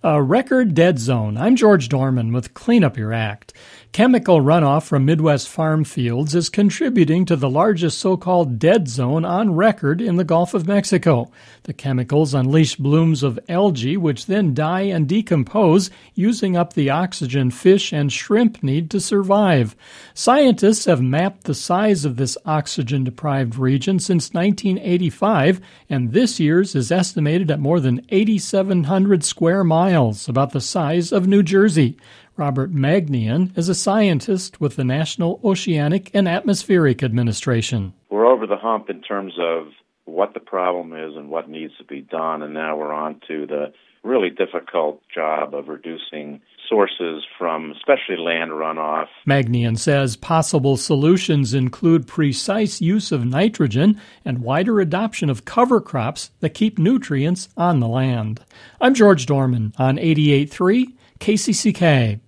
A record dead zone. I'm George Dorman with Clean Up Your Act. Chemical runoff from Midwest farm fields is contributing to the largest so-called dead zone on record in the Gulf of Mexico. The chemicals unleash blooms of algae, which then die and decompose, using up the oxygen fish and shrimp need to survive. Scientists have mapped the size of this oxygen-deprived region since 1985, and this year's is estimated at more than 8,700 square miles, about the size of New Jersey. Robert Magnian is a scientist with the National Oceanic and Atmospheric Administration. We're over the hump in terms of what the problem is and what needs to be done, and now we're on to the really difficult job of reducing sources from especially land runoff. Magnian says possible solutions include precise use of nitrogen and wider adoption of cover crops that keep nutrients on the land. I'm George Dorman on 88.3 KCCK.